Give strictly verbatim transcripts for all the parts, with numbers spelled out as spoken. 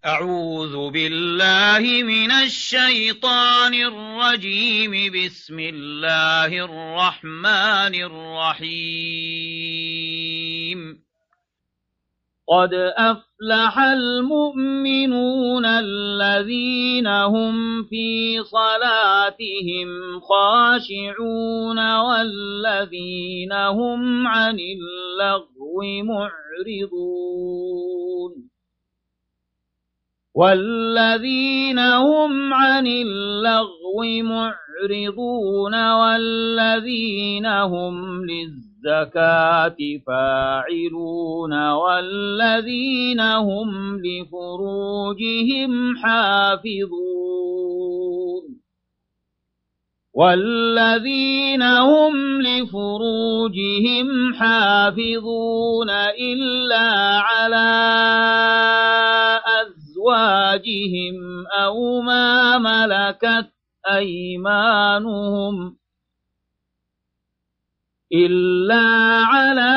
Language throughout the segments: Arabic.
أعوذ بالله من الشيطان الرجيم. بسم الله الرحمن الرحيم. قد أفلح المؤمنون الذين هم في صلاتهم خاشعون والذين هم عن اللغو معرضون والذين هم عن اللغو معرضون والذين هم للزكاة فاعلون والذين هم لفروجهم حافظون والذين هم لفروجهم حافظون إلا على أزواجهم أو ما ملكت أيمانهم إلا على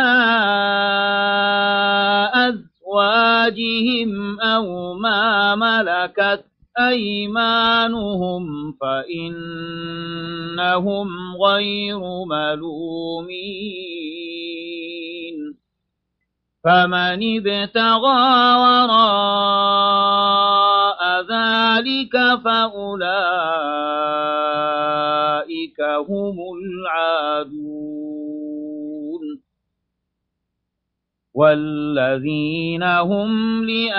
أزواجهم أو ما ملكت أيمانهم فإنهم غير ملومين. فمن ابتغى وراء ذلك فأولئك هم العادون والذين هم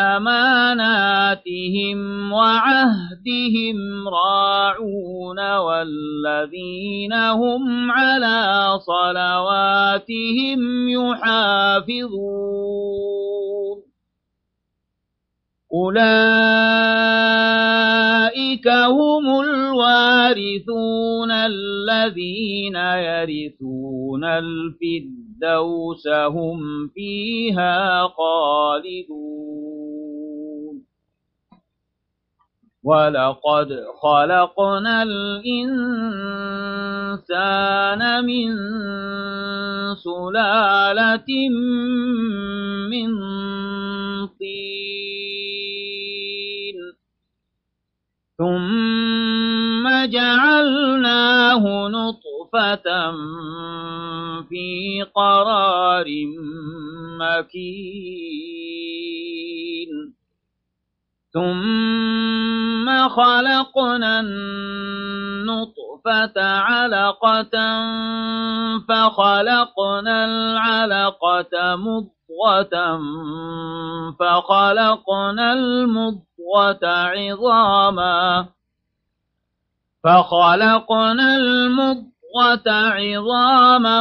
لأماناتهم وعهدهم راعون والذين هم على صلواتهم يحافظون أولئك هم الوارثون الذين يرثون الفردوس هم فيها خالدون. ولقد خلقنا الإنسان من سلالة من طين ثم جعلناه نطفة في قرار مكين ثم خلقنا النطفة علقة فخلقنا العلقة مضغة فخلقنا المضغة عظاما فخلقنا المضغة عظاما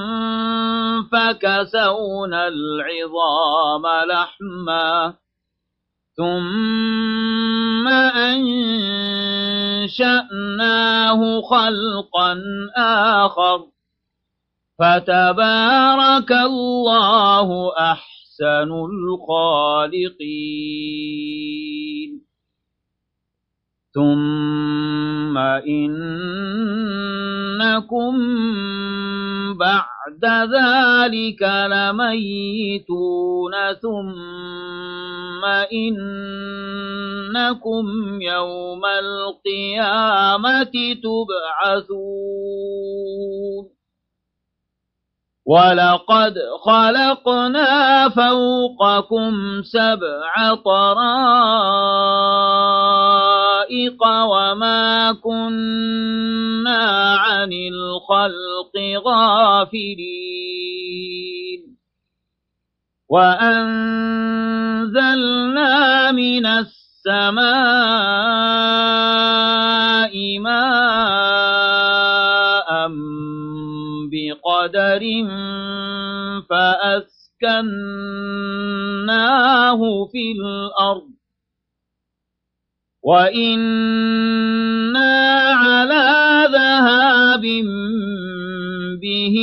فكسونا العظام لحما ثم أنشأناه خلقا آخر فتبارك الله أحسن الخالقين. ثم إنكم بعد ذلك لميتون ثم إنكم يوم القيامة تبعثون. ولقد خلقنا فوقكم سبع طرائق وما كنا عن الخلق غافلين وأنزلنا من السماء ماء بقدر فأسكناه في الأرض وإنا على ذهاب به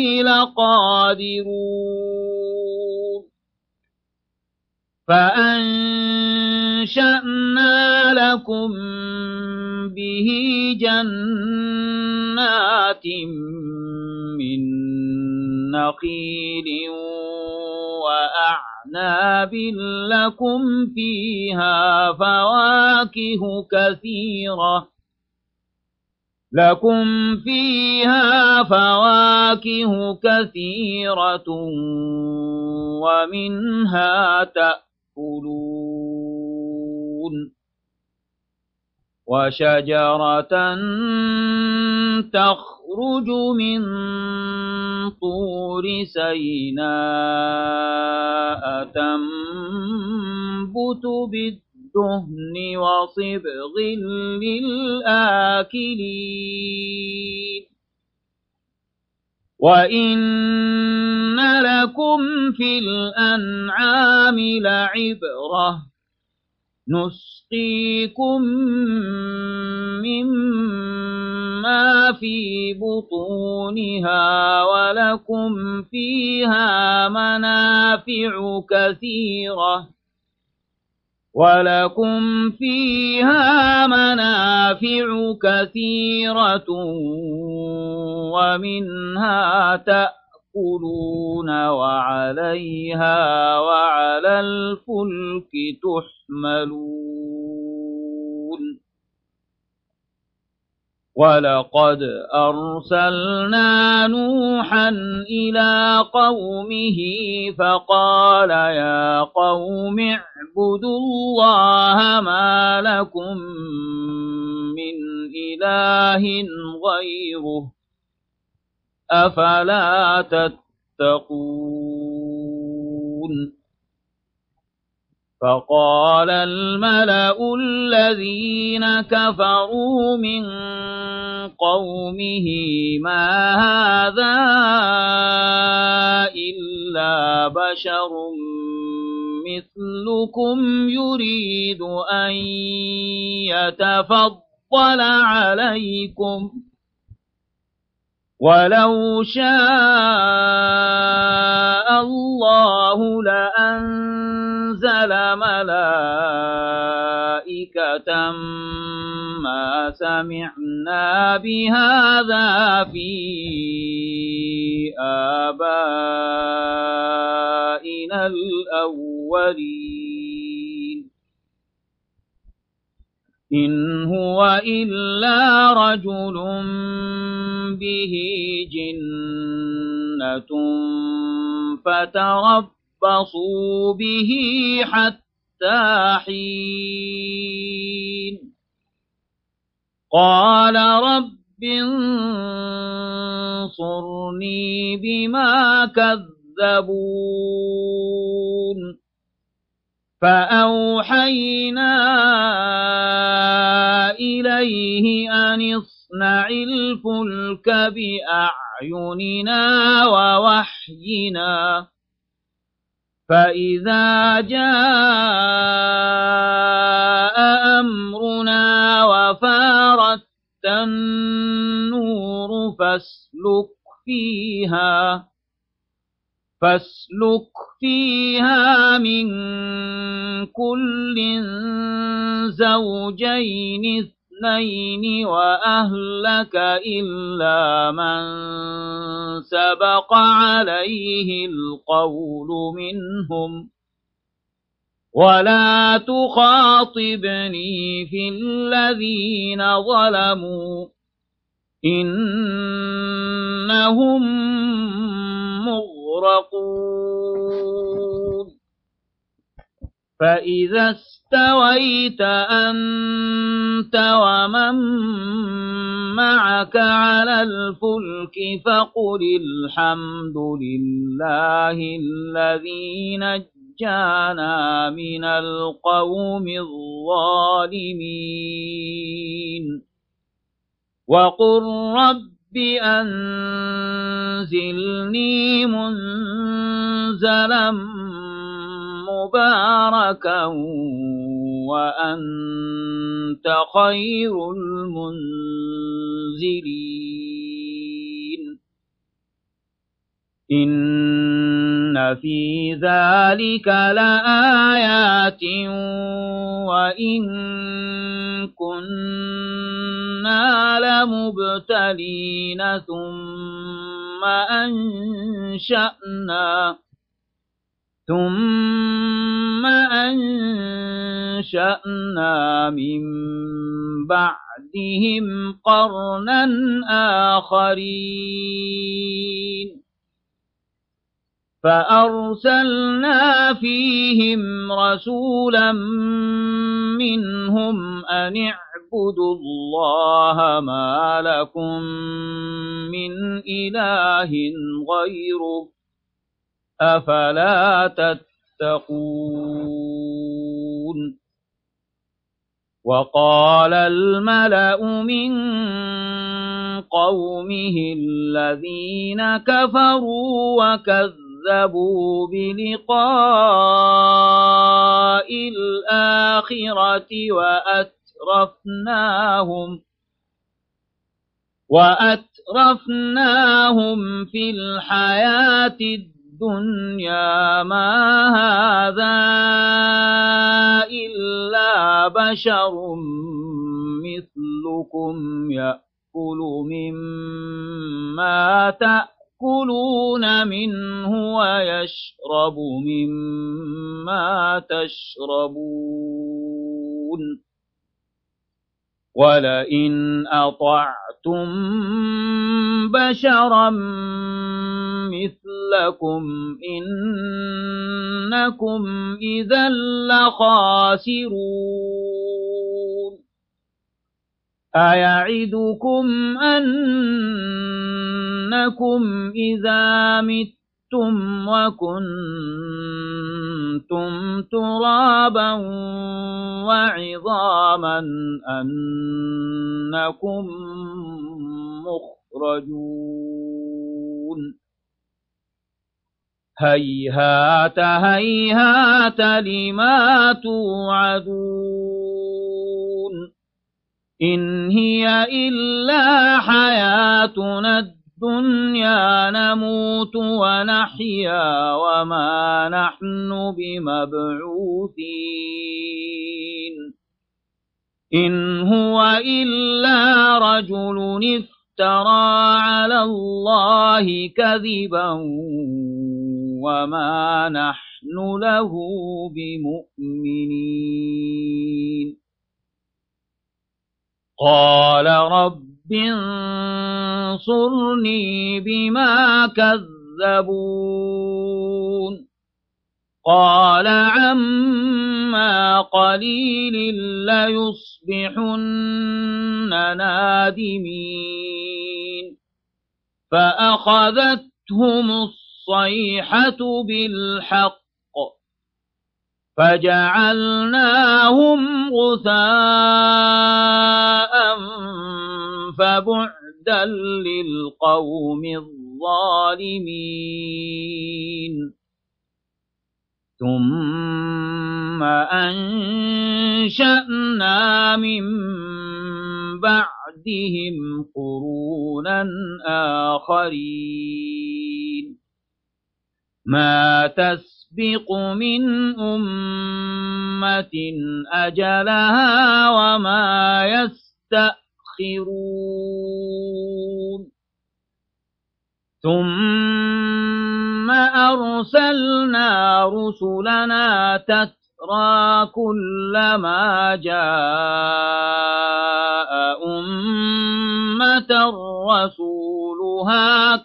لقادرون. فأنشأنا لكم به جنات من نخيل وأعناب أعناب لكم فيها فواكه كثيرة لكم فيها فواكه كثيرة ومنها تأكلون وشجرة تخرج من طور سيناء تنبت بالدهن وصبغ للآكلين وإن لكم في الأنعام لعبرة نسقيكم مما في بطونها ولكم فيها منافع كثيرة ولكم فيها منافع كثيرة ومنها تأكلون وعليها وعلى الفلك تحملون ولقد أرسلنا نوحا إلى قومه فقال يا قوم اعبدوا الله ما لكم من إله غيره أفلا تتقون فقال الملأ الذين كفروا من قومه ما هذا إلا بشر مثلكم يريد أن يتفضل عليكم ولو شاء الله لأنزل ملائكة ما سمعنا بهذا في آبائنا الأولين إن هو إلا رجل به جنة فتربصوا به حتى حين قال رب انصرني بما كذبون فأوحينا إليه أن اصنع الفلك بأعيننا ووحينا فإذا جاء أمرنا وفارت النور فاسلك فيها فاسلك فيها من كل زوجين اثنين وأهلك إلا من سبق عليه القول منهم ولا تخاطبني في الذين ظلموا إنهم مغرقون فإذا استويت أنت ومن معك على الفلك فقل الحمد لله الذي نجانا من القوم الظالمين وقل رب أنزلني منزلا مباركا وأنت خير المنزلين إن في ذلك لآيات وإن كنا لمبتلين ثم أنشأنا ثم أنشأنا من بعدهم قرنا آخرين فأرسلنا فيهم رسولا منهم أن اعبدوا الله ما لكم من إله غيره أفلا تتقون وقال الملأ من قومه الذين كفروا وكذبوا بلقاء الآخرة وأترفناهم وأترفناهم في الحياة الدنيا ما هذا إلا بشر مثلكم يأكل مما تأكلون منه ويشرب مما تشربون ولئن أطعتم بشرا مثلكم إنكم إذا لخاسرون أيعدكم أنكم إذا متم وكنتم ترابا وعظاما أنكم مخرجون هيهات هيهات لما توعدون إن هي إلا حياتنا الدنيا نموت ونحيا وما نحن بمبعوثين إن هو إلا رجل افترى على الله كذبا وما نحن له بمؤمنين قال رب انصرني بما كذبون قال عما قليل ليصبحن نادمين فأخذتهم الصيحة بالحق فجعلناهم غثاء فبعدا للقوم الظالمين ثم أنشأنا من بعدهم قرونا آخرين ما تسبق من أمة أجلها وما يستأخرون ثم أرسلنا رسلنا تترى كلما جاء أمة رسولها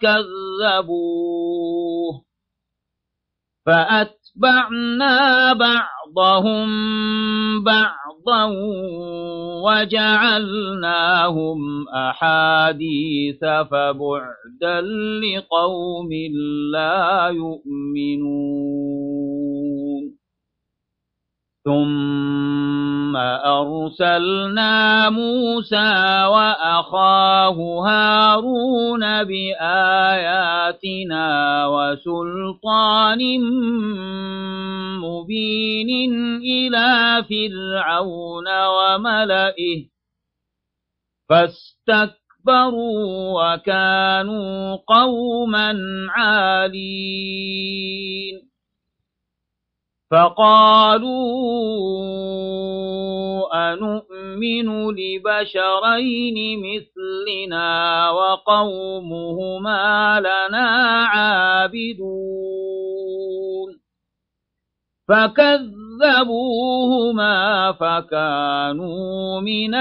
كذبوه فأتبعنا بعضهم بعضا وجعلناهم أحاديث فبعدا لقوم لا يؤمنون ثم أرسلنا موسى وأخاه هارون بآياتنا وسلطان مبين إلى فرعون وملئه فاستكبروا وكانوا قوما عالين فقالوا أنؤمن لبشرين مثلنا وقومهما لنا عابدون فكذبوهما فكانوا من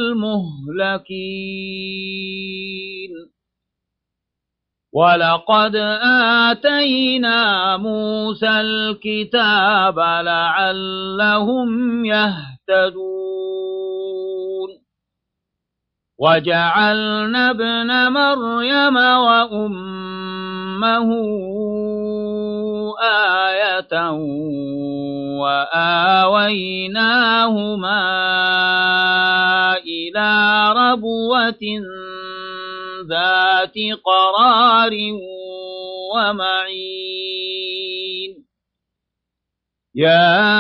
المهلكين ولقد آتينا موسى الكتاب لعلهم يهتدون وجعلنا ابن مريم وأمه آية وآويناهما إلى ربوة ذات قرار ومعين يا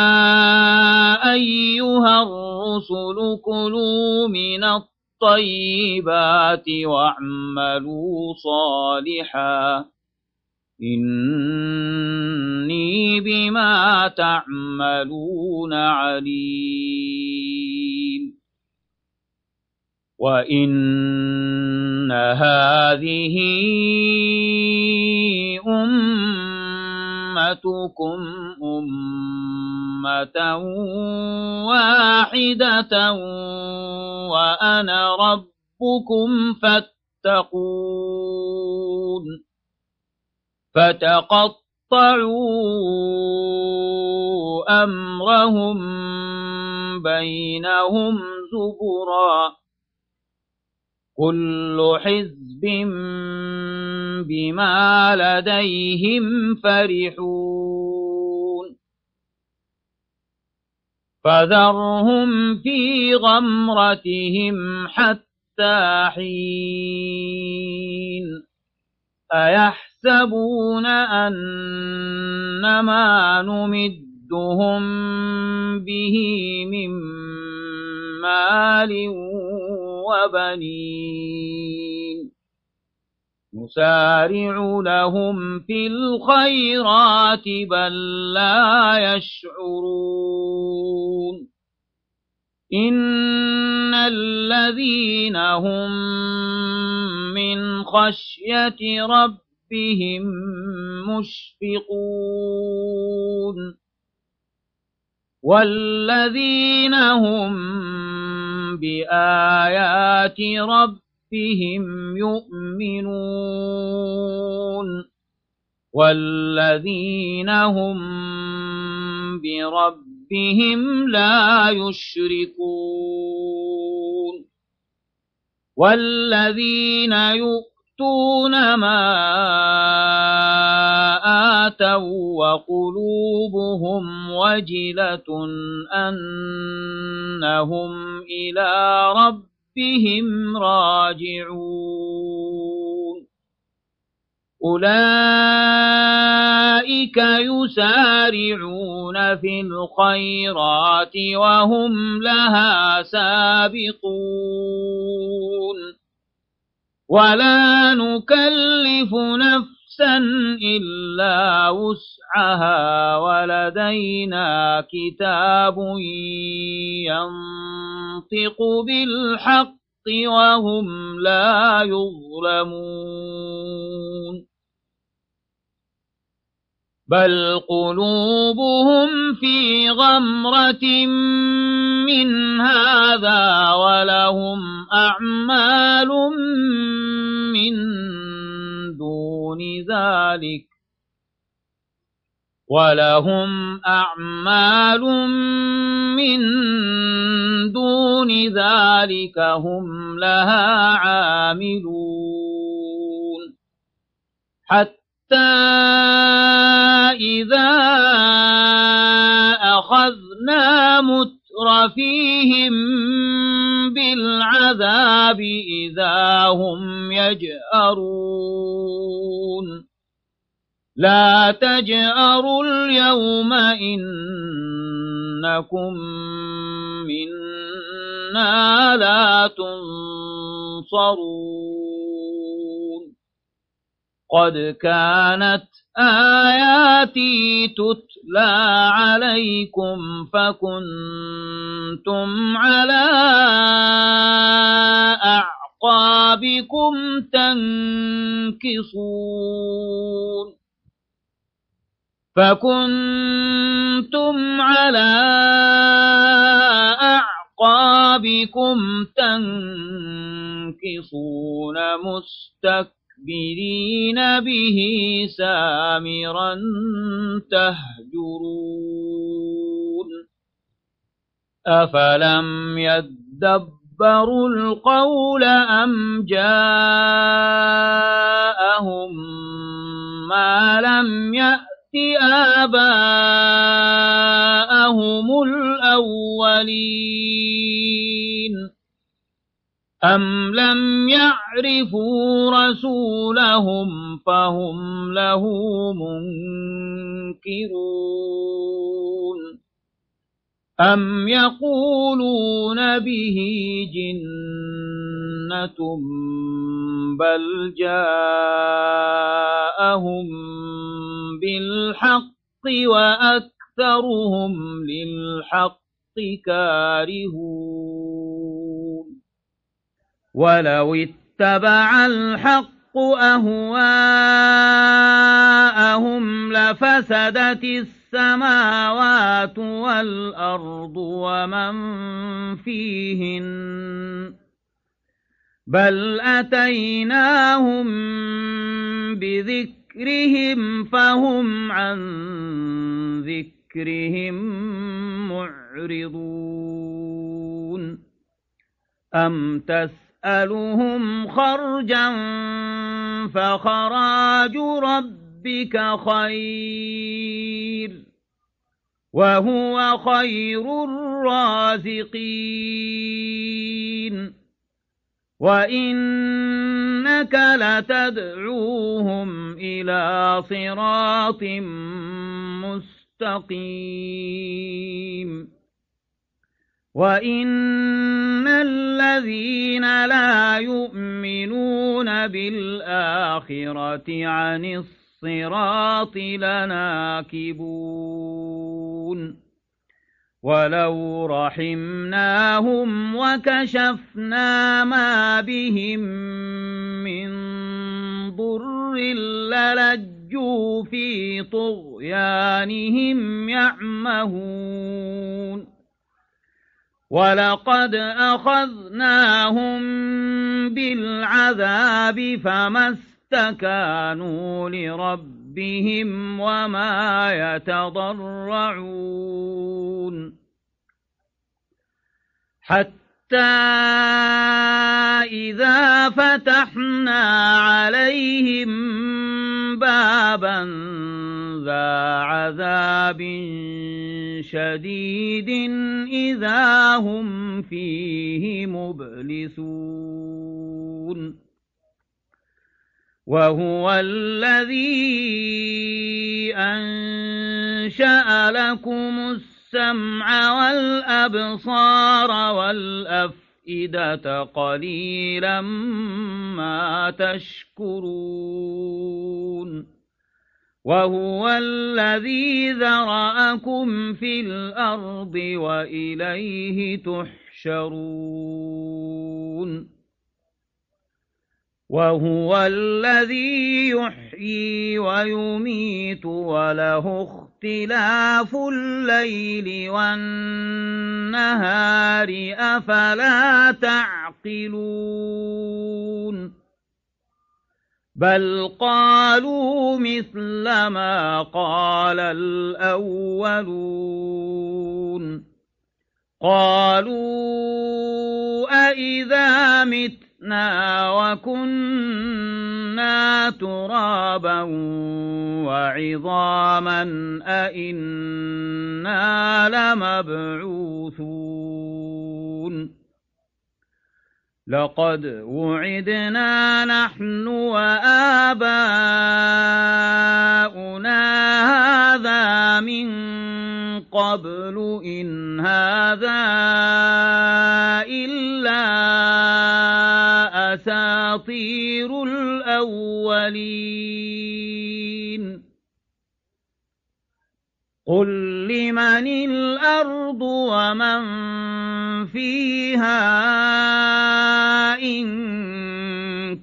أيها الرسل كلوا من الطيبات واعملوا صالحا إني بما تعملون عليم وإن هذه أمتكم أمة واحدة وأنا ربكم فاتقون فتقطعوا أمرهم بينهم زبرا كل حزب بما لديهم فرحون فذرهم في غمرتهم حتى حين أيحسبون أنما نمدهم به من مال وبنين نسارع لهم في الخيرات بل لا يشعرون إن الذين هم من خشية ربهم مشفقون والذين هم بآيات ربهم يؤمنون والذين هم بربهم لا يشركون والذين يؤتون ما آتوا وقلوبهم وجلة أنهم إلى ربهم راجعون أولئك يسارعون في الخيرات وهم لها سابقون ولا نكلف نفسا إلا وسعها ولدينا كتاب ينطق بالحق وهم لا يظلمون بل قلوبهم في غمرة من هذا ولهم أعمال من دون ذلك ولهم أعمال من دون ذلك هم لها عاملون حتى إذا أخذنا مترفيهم بالعذاب إذا هم يجأرون لا تجأروا اليوم إنكم منا لا تنصرون قد كانت آياتي تتلى عليكم فكنتم على أعقابكم تنكصون فكنتم على أعقابكم تنكصون مستكبرين به سامرا تهجرون أفلم يدبروا القول أم جاءهم ما لم يأت آباءهم الأولين أم لم يعرفوا رسولهم فهم له منكرون أم يقولون به جنة بل جاءهم بالحق وأكثرهم للحق كارهون ولو اتبع الحق أهواءهم لفسدت السماوات والأرض ومن فيهن بل أتيناهم بذكرهم فهم عن ذكرهم معرضون أم تسألهم خرجا فخراج ربك خير وهو خير الرازقين وإنك لتدعوهم إلى صراط مستقيم وإن الذين لا يؤمنون بالآخرة عن الصراط لناكبون ولو رحمناهم وكشفنا ما بهم من ضر للجوا في طغيانهم يعمهون ولقد أخذناهم بالعذاب فما استكانوا لربهم وما يتضرعون حتى إذا فتحنا عليهم بابا ذا عذاب شديد إذا هم فيه مبلسون وهو الذي أنشأ لكم السمع والأبصار والأفئدة قليلا ما تشكرون وهو الذي ذرأكم في الأرض وإليه تحشرون وهو الذي يحيي ويميت وله اختلاف الليل والنهار أفلا تعقلون بل قالوا مثل ما قال الأولون قالوا أإذا متنا وكنا ترابا وعظاما أإنا لمبعوثون لقد وعدنا نحن وآباؤنا هذا من قبل إن هذا إلا أساطير الأولين قل لمن الأرض ومن فيها إن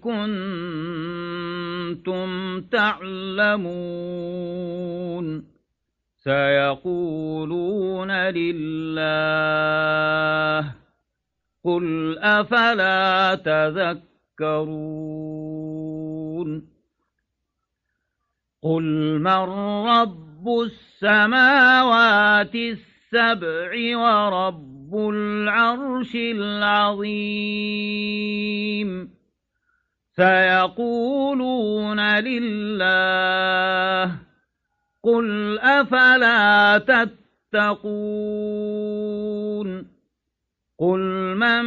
كنتم تعلمون سيقولون لله قل أفلا تذكرون قل من رب السماوات السبع ورب العرش العظيم سيقولون لله قل أفلا تتقون قل من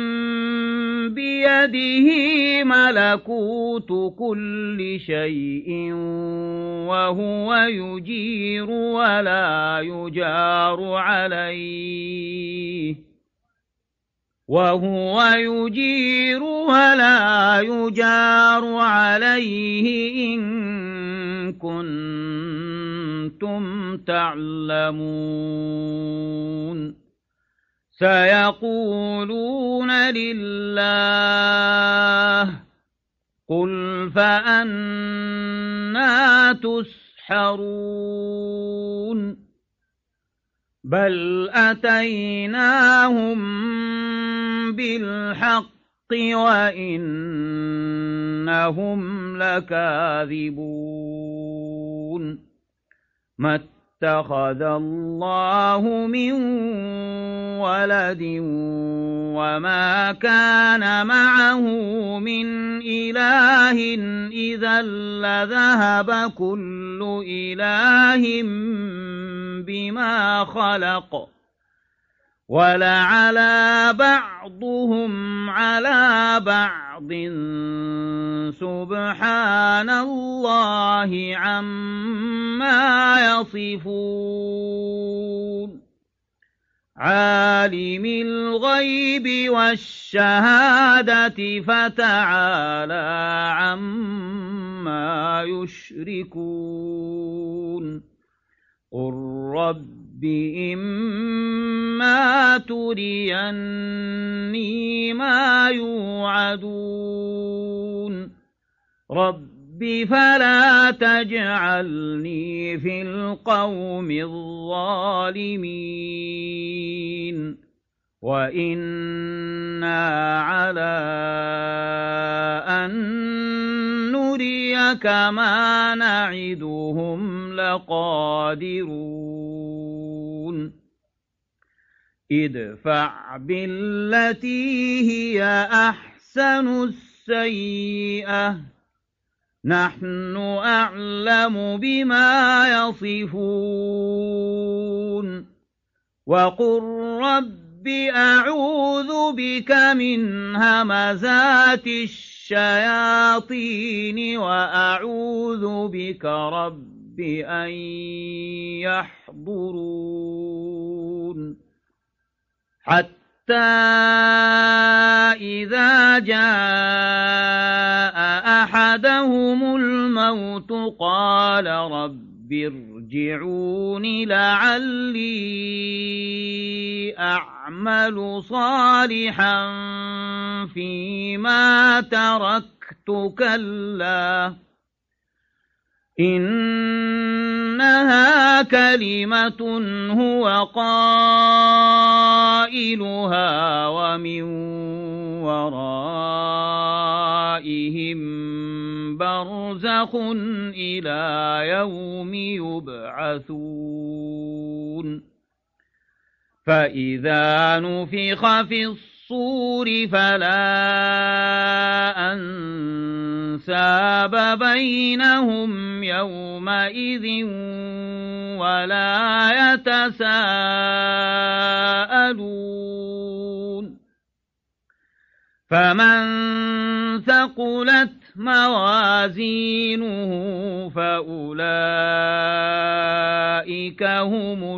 بيده ملكوت كل شيء وهو يجير ولا يجار عليه وهو يجير ولا يجار عليه إن كنتم تعلمون سيقولون لله قل فأنى تسحرون بل أتيناهم بالحق وإنهم لكاذبون ما اتخذ الله من ولد وما كان معه من إله إذا لذهب كل إله بما خلق ولعلى بعضهم على بعض سبحان الله عما يصفون عالم الغيب والشهادة فتعالى عما يشركون قل رب إما تريني ما يوعدون رب فلا تجعلني في القوم الظالمين وإنا على أن نريك ما نعدهم لقادرون ادفع بالتي هي أحسن السيئة نحن أعلم بما يصفون وقل رب أعوذ بك من همزات الشياطين وأعوذ بك رب أن يحضرون حتى إذا جاء أحدهم الموت قال رب ارجعون لعلي أعمل صالحا فيما تركت كلا إنها كلمة هو قائلها ومن ورائهم برزخ إلى يوم يبعثون فإذا نفخ في الصور فلا أنساب بينهم يومئذ ولا يتساءلون فمن ثقلت موازينه فأولئك هم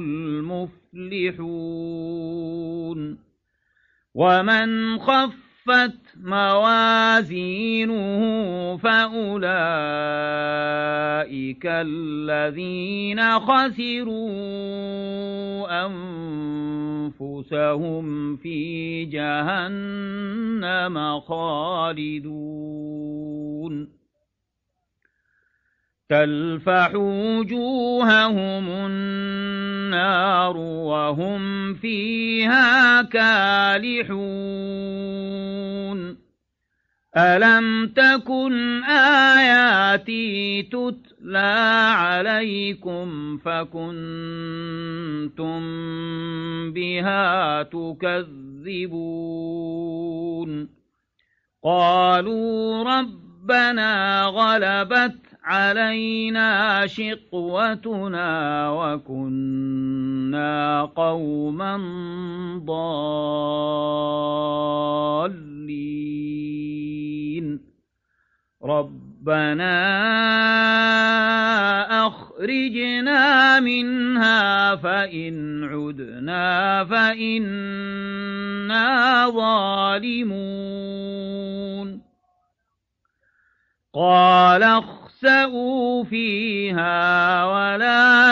المفلحون ومن خفت موازينه فأولئك الذين خسروا أنفسهم في جهنم خالدون تلفح وجوههم النار وهم فيها كالحون ألم تكن آياتي تتلى عليكم فكنتم بها تكذبون قالوا ربنا غلبت علينا شقوتنا وكنا قوما ضالين ربنا أخرجنا منها فإن عدنا فإنا ظالمون قال اخسئوا فيها ولا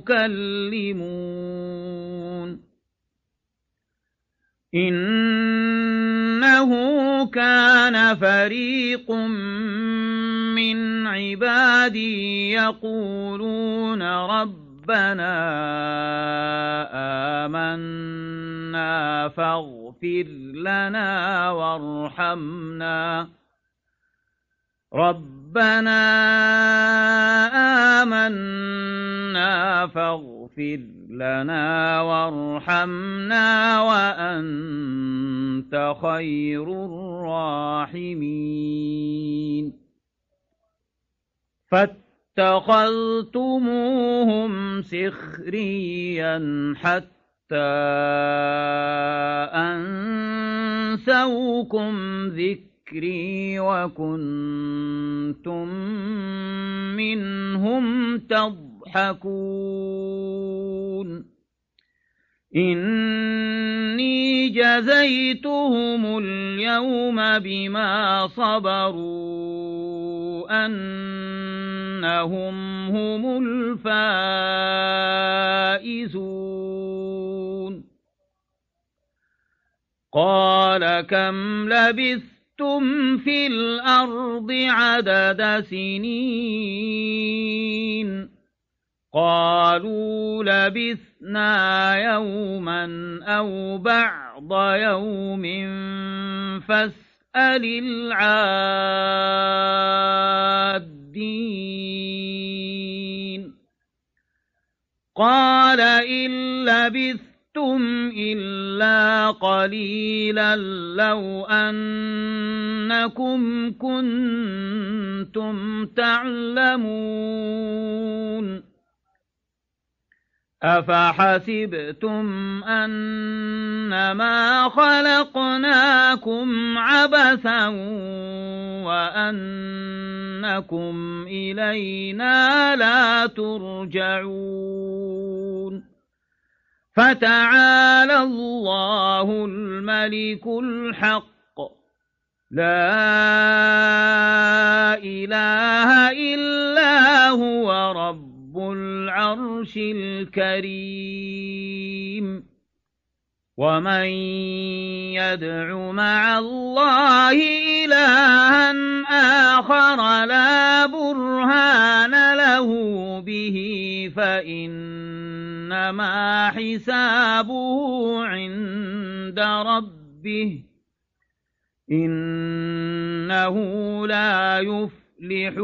تكلمون إنه كان فريق من عبادي يقولون ربنا آمنا فاغفر لنا وارحمنا ربنا آمنا فاغفر لنا وارحمنا وأنت خير الراحمين فاتخذتموهم سخريا حتى أنسوكم ذكرا وكنتم منهم تضحكون إني جزيتهم اليوم بما صبروا أنهم هم الفائزون قال كم لبثتم لبثتم في الأرض عدد سنين قالوا لبثنا يوما أو بعض يوم فاسأل العادين قال إن لبثتم إلا قليلا لو أنكم كنتم تعلمون أفحسبتم أنما خلقناكم عبثا وأنكم إلينا لا ترجعون فتعالى الله الملك الحق لا إله إلا هو رب العرش الكريم ومن يدع مع الله إلها آخر لا برهان له به فإنما حسابه عند ربه إنه لا يفلح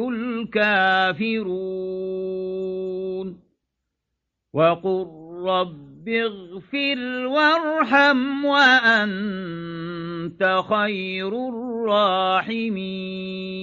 الكافرون وقل رب اغفر وارحم وأنت خير الراحمين